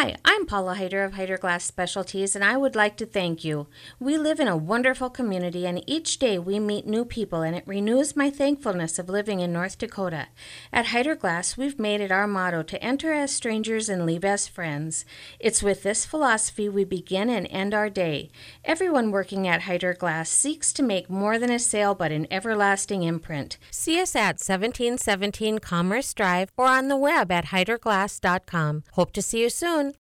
Hi, I'm Paula Hyder of Hyder Glass Specialties, and I would like to thank you. We live in a wonderful community, and each day we meet new people, and it renews my thankfulness of living in North Dakota. At Hyder Glass, we've made it our motto to enter as strangers and leave as friends. It's with this philosophy we begin and end our day. Everyone working at Hyder Glass seeks to make more than a sale, but an everlasting imprint. See us at 1717 Commerce Drive or on the web at hyderglass.com. Hope to see you soon.